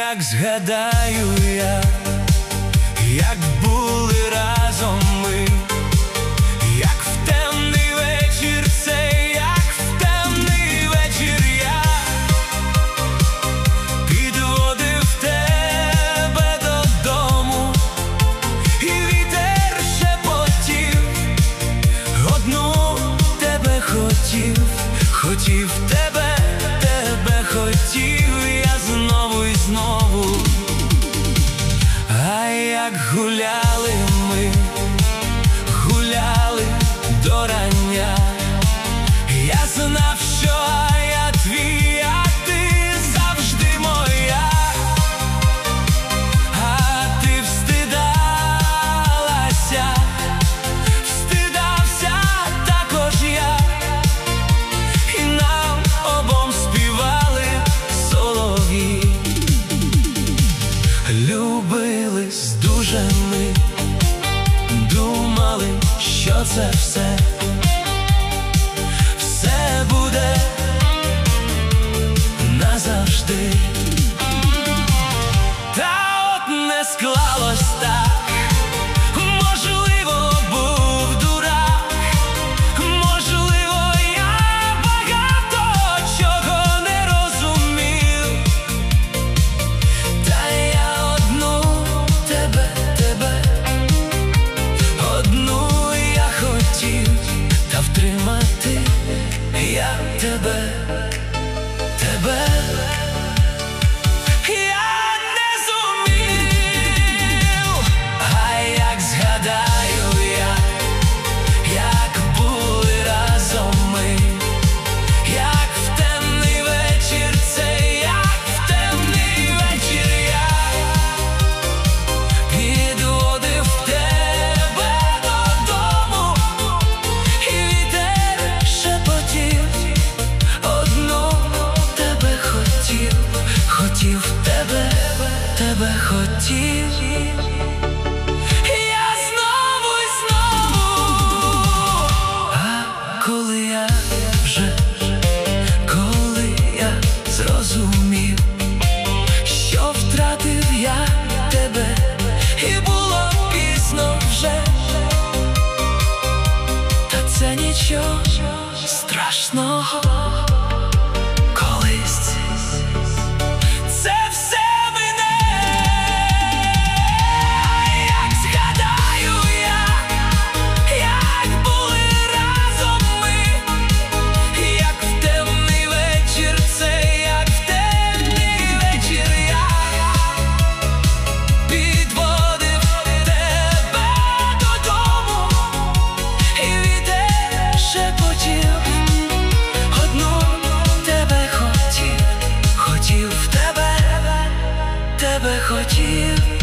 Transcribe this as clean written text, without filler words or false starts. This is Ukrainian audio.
як згадаю я, як були разом ми, як в темний вечір цей, як в темний вечір я підводив тебе додому, і вітер шепотів, одну тебе хотів, хотів тебе, тебе хотів я знову і знову. А як гуляли ми, гуляли до рання, я знав, що я твій, а ти завжди моя. А ти встидалася, встидався також я, і нам обом співали солов'ї. Любились дуже ми, думали, що це все буде назавжди. Та от не склалось так, можливо, був дурак, можливо, я багато чого не розумів. Та я одну тебе, одну я хотів, та втримати я тебе. Я не зумів. А як згадаю я, як були разом ми, як в темний вечір цей, як в темний вечір я підводив тебе додому, і вітер шепотів, одну тебе хотів, хотів тебе, тебе хотів я знову і знову. А коли я зрозумів, що втратив я тебе, і було пізно вже, та це нічого страшного. Колись це все мине. Як згадаю я, як були разом ми, як в темний вечір цей, як в темний вечір я підводив тебе додому, і вітер шепотів, одну тебе хотів, хотів тебе, тебе хотів.